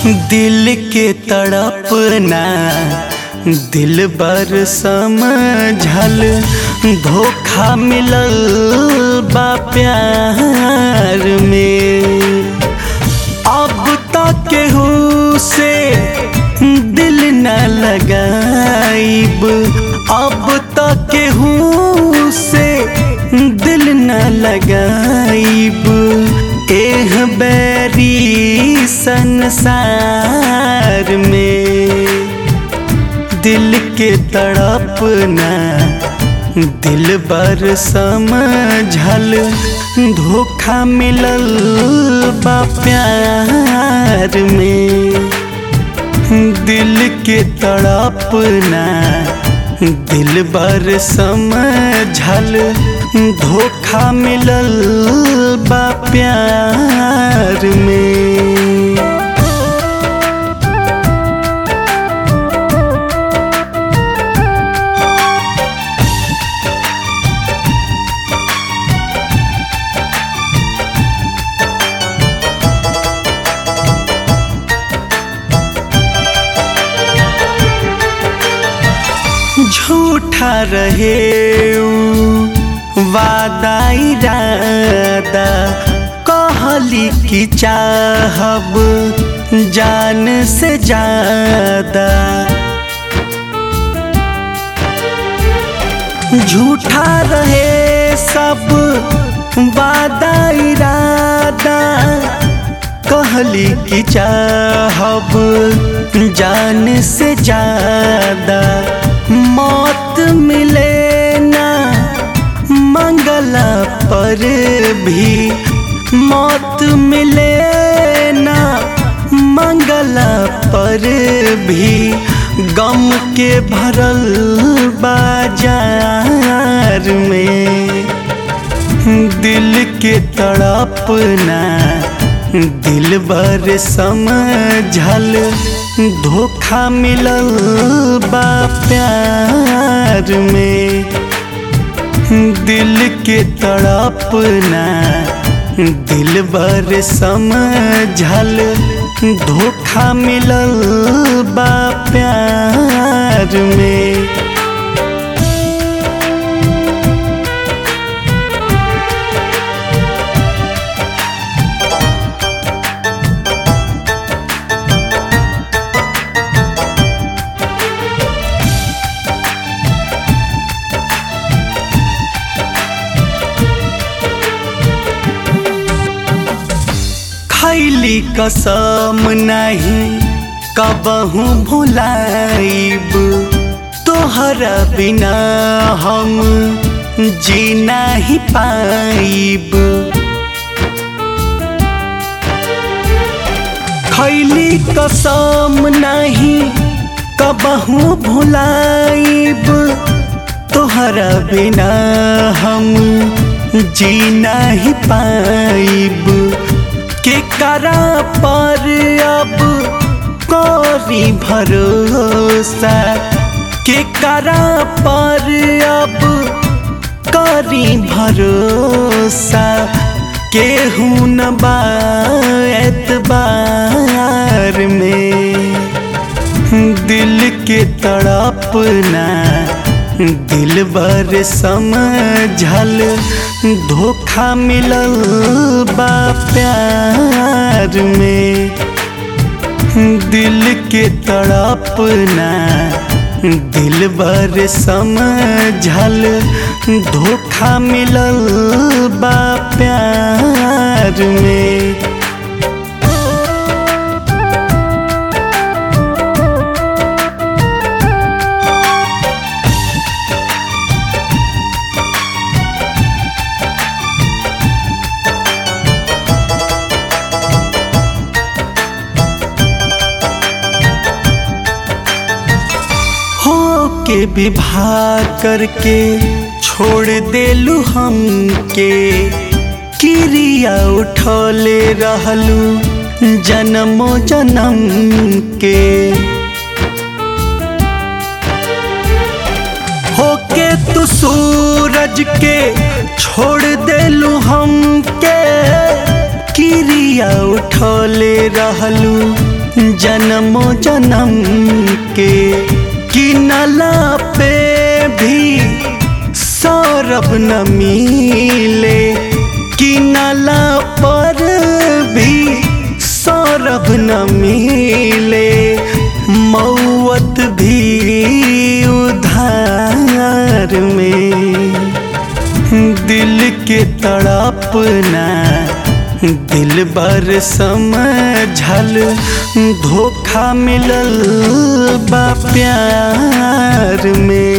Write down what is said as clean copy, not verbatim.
दिल के तड़पना दिल बर समझल, धोखा मिलल बा प्यार में। अब तक केहू से दिल न लगाइब, अब तक केहू से दिल न लगाइब। एह बैरी संसार में दिल के तड़पना दिल बर समझल, धोखा मिलल बा प्यार में। दिल के तड़पना दिल बर समझल, धोखा मिलल बा प्यार में। झूठा रहे वादा इरादा, कहली कि चाहब जान से ज्यादा। झूठा रहे सब वादा इरादा, कहली कि चाहब जान से ज्यादा। मौत मिले ना मंगला पर भी, मौत मिले ना मंगला पर भी, गम के भरल बाजार में। दिल के तड़पना दिल बर समझल, धोखा मिलल बा प्यार में। दिल के तड़पना दिल बर समझल, धोखा मिलल बा प्यार में। खैली कसम नहीं कबहू भुलाइब, तोहरा बिना हम जी नहीं पाइब। खैली कसम नहीं कबहू भुलाइब, तोहरा बिना हम जी नहीं पाइब। के करा पर अब कोरी भरोसा, के करा पर अब कोरी भरोसा। केहू न बा एतबार में। दिल के तड़पना दिल बर समझल, धोखा मिलल बा प्यार में। दिल के तड़पना दिल बर समझल, धोखा मिलल बा प्यार में। के विवाह करके छोड़ देलू हमके, किरिया उठौले रहलू जन्मो जन्म के। होके तू सूरज के छोड़ देलू हमके, किरिया उठौले रहलू जन्मो जन्म के किनला पे भी सौरभ न मिले, किनला पर भी सौरभ न मिले। मौत भी उधार में, दिल के तड़पना दिल बर समझल, धोखा मिलल बा प्यार में।